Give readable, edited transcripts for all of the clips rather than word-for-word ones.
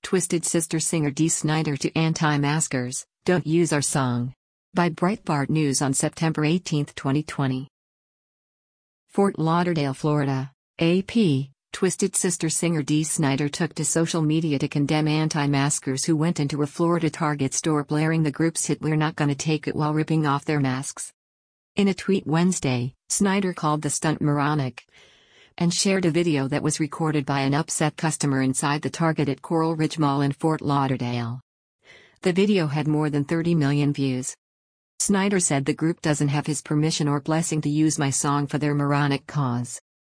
Twisted Sister singer Dee Snider to anti-maskers, "Don't use our song." By Breitbart News on September 18, 2020. Fort Lauderdale, Florida. AP, Twisted Sister singer Dee Snider took to social media to condemn anti-maskers who went into a Florida Target store blaring the group's hit "We're Not Gonna Take It" while ripping off their masks. In a tweet Wednesday, Snider called the stunt moronic and shared a video that was recorded by an upset customer inside the Target at Coral Ridge Mall in Fort Lauderdale. The video had more than 30 million views. Snider said the group doesn't have his permission or blessing to use my song for their moronic cause.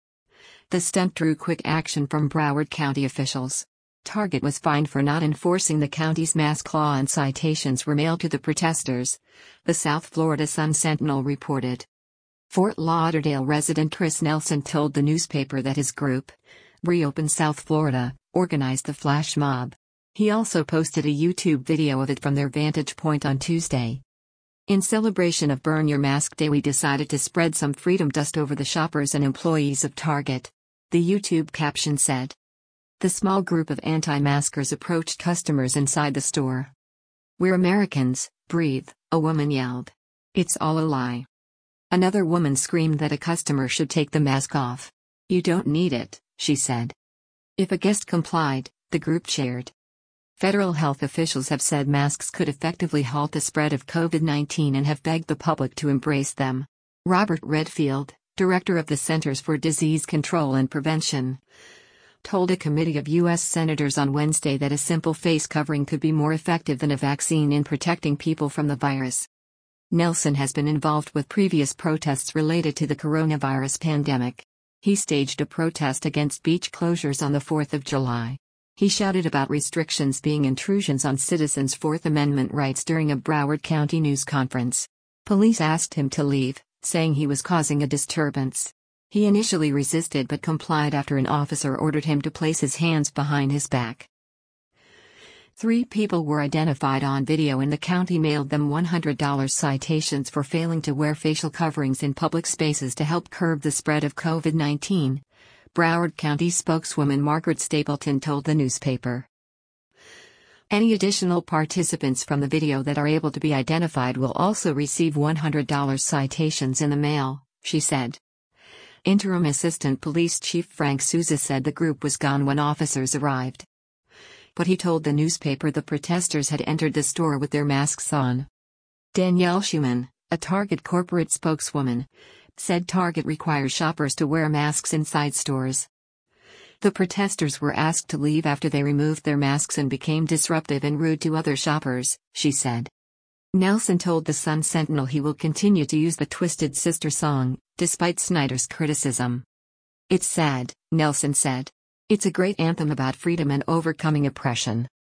The stunt drew quick action from Broward County officials. Target was fined for not enforcing the county's mask law and citations were mailed to the protesters, the South Florida Sun-Sentinel reported. Fort Lauderdale resident Chris Nelson told the newspaper that his group, Reopen South Florida, organized the flash mob. He also posted a YouTube video of it from their vantage point on Tuesday. In celebration of Burn Your Mask Day, we decided to spread some freedom dust over the shoppers and employees of Target, the YouTube caption said. The small group of anti-maskers approached customers inside the store. "We're Americans, breathe," a woman yelled. "It's all a lie." Another woman screamed that a customer should take the mask off. "You don't need it," she said. If a guest complied, the group cheered. Federal health officials have said masks could effectively halt the spread of COVID-19 and have begged the public to embrace them. Robert Redfield, director of the Centers for Disease Control and Prevention, told a committee of U.S. senators on Wednesday that a simple face covering could be more effective than a vaccine in protecting people from the virus. Nelson has been involved with previous protests related to the coronavirus pandemic. He staged a protest against beach closures on the 4th of July. He shouted about restrictions being intrusions on citizens' Fourth Amendment rights during a Broward County news conference. Police asked him to leave, saying he was causing a disturbance. He initially resisted but complied after an officer ordered him to place his hands behind his back. 3 people were identified on video and the county mailed them $100 citations for failing to wear facial coverings in public spaces to help curb the spread of COVID-19, Broward County spokeswoman Margaret Stapleton told the newspaper. Any additional participants from the video that are able to be identified will also receive $100 citations in the mail, she said. Interim Assistant Police Chief Frank Souza said the group was gone when officers arrived. But he told the newspaper the protesters had entered the store with their masks on. Danielle Schumann, a Target corporate spokeswoman, said Target requires shoppers to wear masks inside stores. The protesters were asked to leave after they removed their masks and became disruptive and rude to other shoppers, she said. Nelson told the Sun-Sentinel he will continue to use the Twisted Sister song, despite Snider's criticism. "It's sad," Nelson said. "It's a great anthem about freedom and overcoming oppression."